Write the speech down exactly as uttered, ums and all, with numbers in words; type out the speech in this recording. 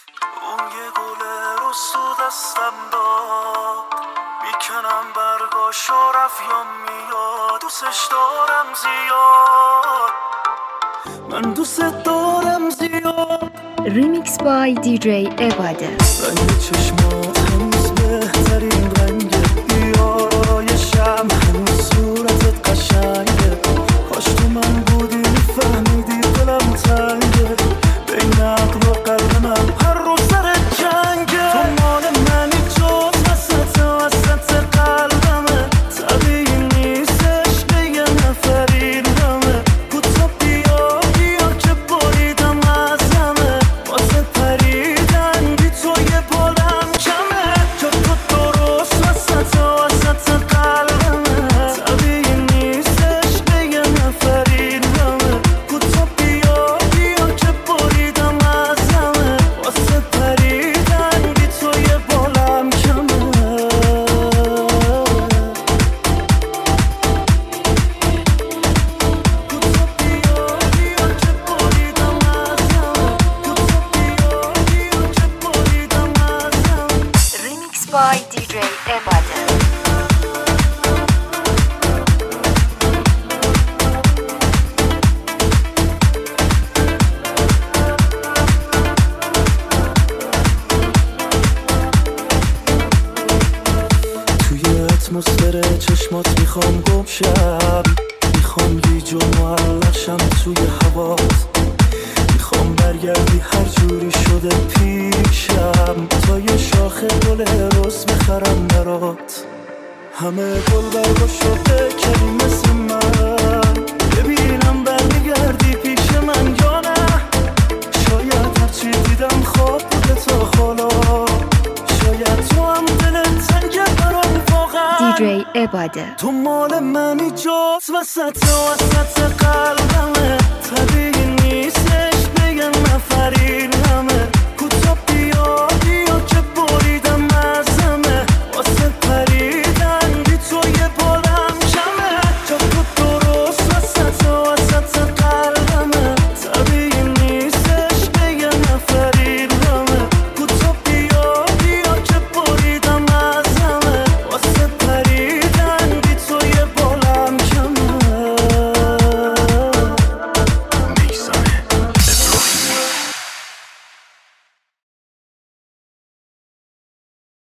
اون یه گل رسو دستم داد، میکنم برگاشو رفت یا میاد. دوستش دارم زیاد، من دوست دارم زیاد. ریمیکس بای دی جی عباده. رنگ چشمات هنوز بهترین رنگه، بیارایشم هنوز صورتت قشنگه. کاش تو من بودی میفهمیدی دلم تنگه، بین عقل و قلب من هر روز سر جنگه. تو مال منی جز وسط وسط قلبمه، طبیعی نیست عشق یه نفری همه. کوتا بیا بیا که بریدم از همه، واسه پریدن بی تو یه بالم کمه. جا تو درست وسط وسط قلبمه، طبیعی نیست عشق یه نفری همه. کوتا بیا بیا که بریدم از همه، واسه پریدن بی تو یه بالم کمه. ریمیکس بای دی جی عباده. توی اتمسفر چشمات میخوام گم شم، میخوام گیج و معلق شم توی هوات. میخوام برگردی هر جوری شده پیشم، تا یه شاخه گل رز بخرم برات. همه گل برگا شده کلی مثل من، ببینم برمیگردی پیش من یا نه. شاید هرچی دیدم خواب بوده تا حالا، شاید تو هم دلت تنگه برام واقعا. دی جی عباده. تو مال منی جز وسط وسط قلبمه،